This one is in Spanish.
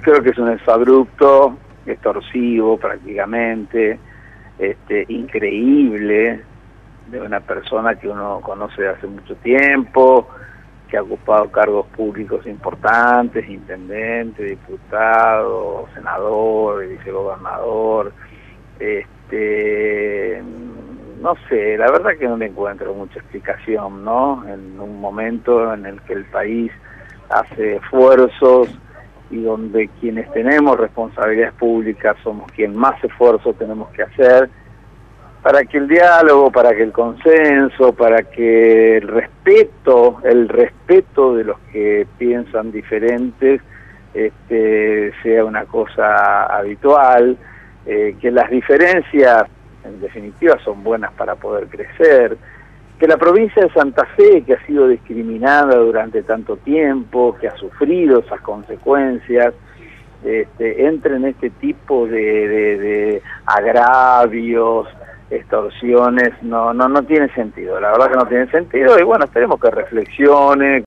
creo que es un exabrupto, extorsivo prácticamente, increíble, de una persona que uno conoce hace mucho tiempo, que ha ocupado cargos públicos importantes, intendente, diputado, senador, vicegobernador. No sé, la verdad que no le encuentro mucha explicación, ¿no? En un momento en el que el país hace esfuerzos y donde quienes tenemos responsabilidades públicas somos quien más esfuerzo tenemos que hacer para que el diálogo, para que el consenso, para que el respeto de los que piensan diferentes sea una cosa habitual, que las diferencias en definitiva son buenas para poder crecer, que la provincia de Santa Fe, que ha sido discriminada durante tanto tiempo, que ha sufrido esas consecuencias, entre en este tipo de agravios, extorsiones, no tiene sentido, la verdad que no tiene sentido, y bueno, esperemos que reflexione,